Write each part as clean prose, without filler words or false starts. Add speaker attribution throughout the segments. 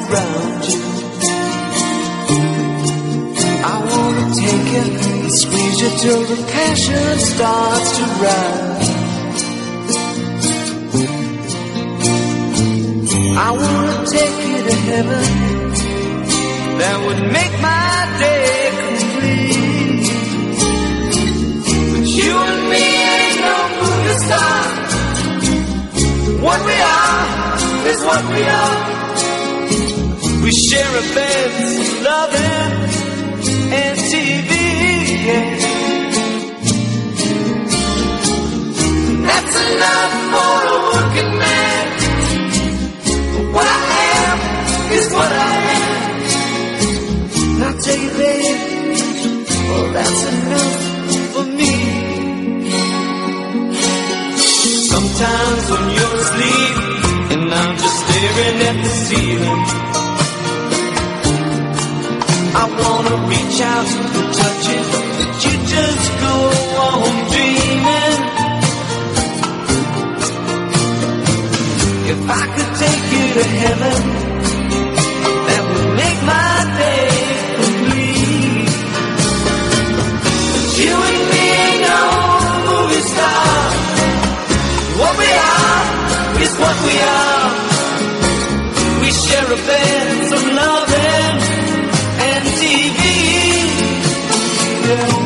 Speaker 1: around you. I wanna take you and squeeze you till the passion starts to rise. I wanna take you to heaven. That would make my day complete. But you and me ain't no movie star. What we are is what we are. We share a bed, loving, and TV. Yeah. That's enough for a working man. What I am is what I am. And I'll tell you, babe, well, that's enough for me. Sometimes when you're asleep and I'm just staring at the ceiling, I wanna reach out and touch it, but you just go on dreaming. If I could take you to heaven, that would make my day complete. But you and me ain't no movie star. What we are is what we are. We share a bed, some loving, and TV. Yeah.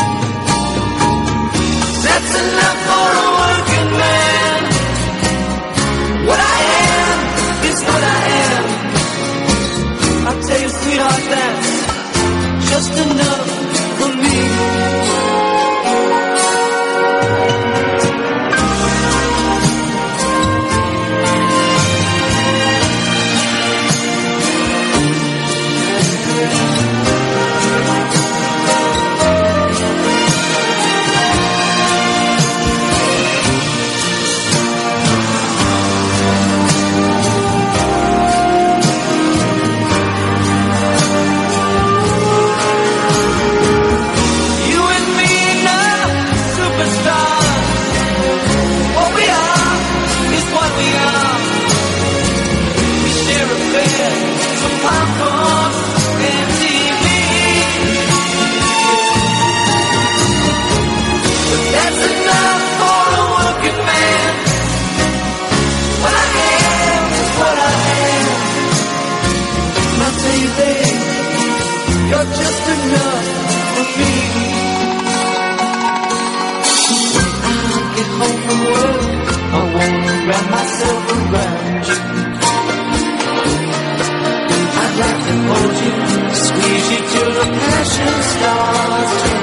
Speaker 1: That's enough for a working man. What I am is what I am. I'll tell you, sweetheart, that's just enough for me. You're just enough for me. When I get home from work, I wanna wrap myself around you. I'd like to hold you, squeeze you till the passion starts to